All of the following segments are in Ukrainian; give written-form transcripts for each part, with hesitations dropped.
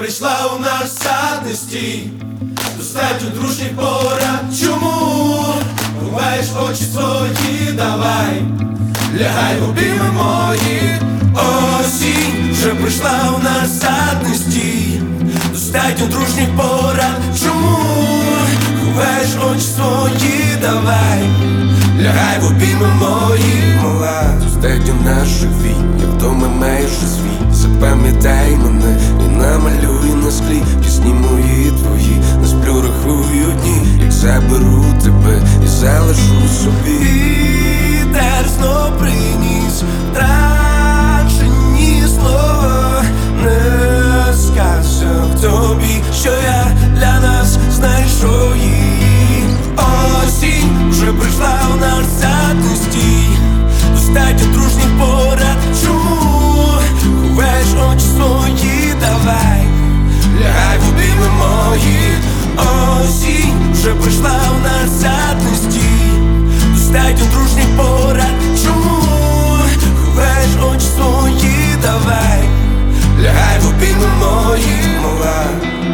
прийшла у наш сад, не стій. Достатньо дружніх порад. Чому ховаєш очі свої? Давай, лягай в обійми мої. Осінь вже прийшла у наш сад, не стій. Достатньо дружніх порад. Чому ховаєш очі свої? Давай, лягай в обійми мої. Мала, достатньо наших вій, я вдома майже свій. Запам'ятай мене і намалюй на склі пісні мої твої. Не сплю, рахую дні, як заберу тебе і залишу собі. Вітер знов приніс втрачені слова. Не сказав тобі, що я для нас знайшов її. Осінь вже прийшла у наш сад, не стій. Достатньо дружніх порад. Чому ховаєш очі свої? Давай, лягай в обійми мої. Осінь вже прийшла у наш сад, не стій. Достатньо дружніх порад. Чому ховаєш очі свої? Давай, лягай в обійми мої. Мала,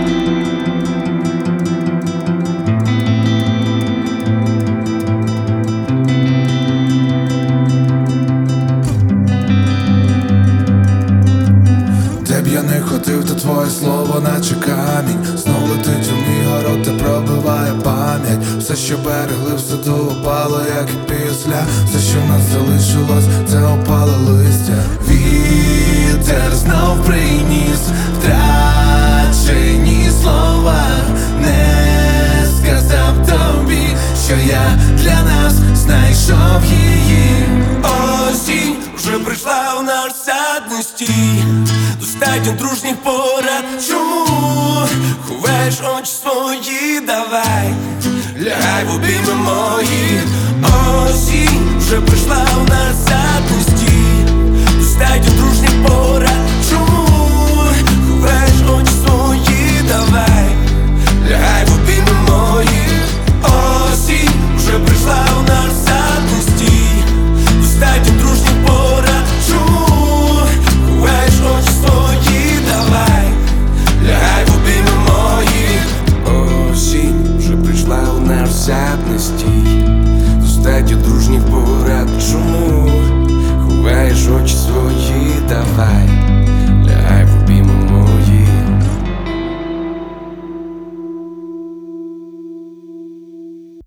де б я не ходив, то твоє слово наче камінь. Знов летить у мій город, та пробиває пам'ять. Все, що берегли в саду, опало, як і після. Все, що в нас залишилось, це опале листя. Вітер знов приніс втрачені слова. Не сказав тобі, що я для нас знайшов її. Осінь вже прийшла у наш сад, не стій. Достатньо дружніх порад. Чому ховаєш очі свої? Давай, лягай в обійми мої. Осінь вже прийшла у наш сад, не